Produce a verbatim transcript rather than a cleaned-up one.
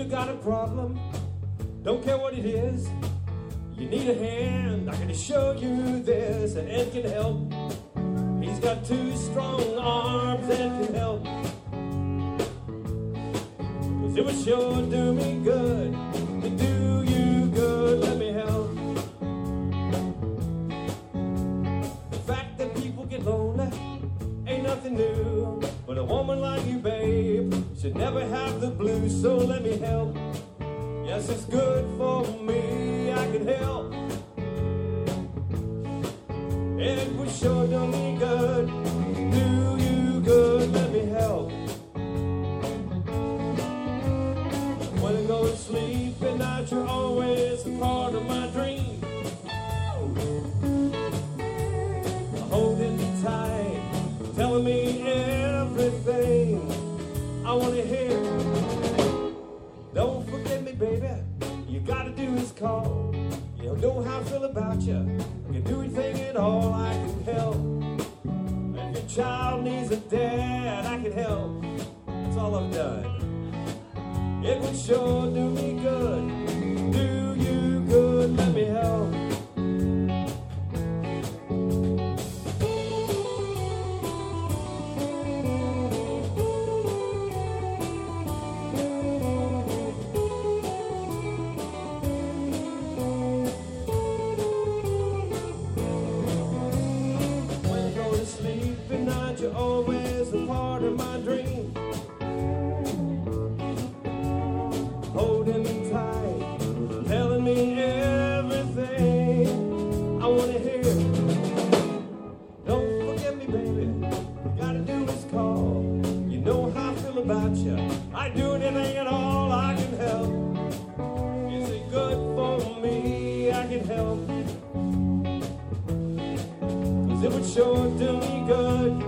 got a problem, don't care what it is, you need a hand, I can show you this, and Ed can help. He's got two strong arms and can help. 'Cause it would sure do me good to do you good, let me help. The fact that people get lonely ain't nothing new, but a woman like you, babe, should never have the blues, so let me help. Yes, it's good for me, I can help. It would sure do me good, do you good, let me help. When I go to sleep at night, you're always a part of my dream. Holding me tight, telling me everything I want to hear. Don't forget me, baby, you gotta do is call. You know how I feel about you, I can do anything at all, I can help. If your child needs a dad, I can help. That's all I've done. It would sure do me good, do you good, let me help. You're always a part of my dream. Holding me tight, telling me everything I want to hear. Don't forget me, baby, you gotta do is call. You know how I feel about you, I do anything at all I can help. Is it good for me? I can help. 'Cause it would sure do me good.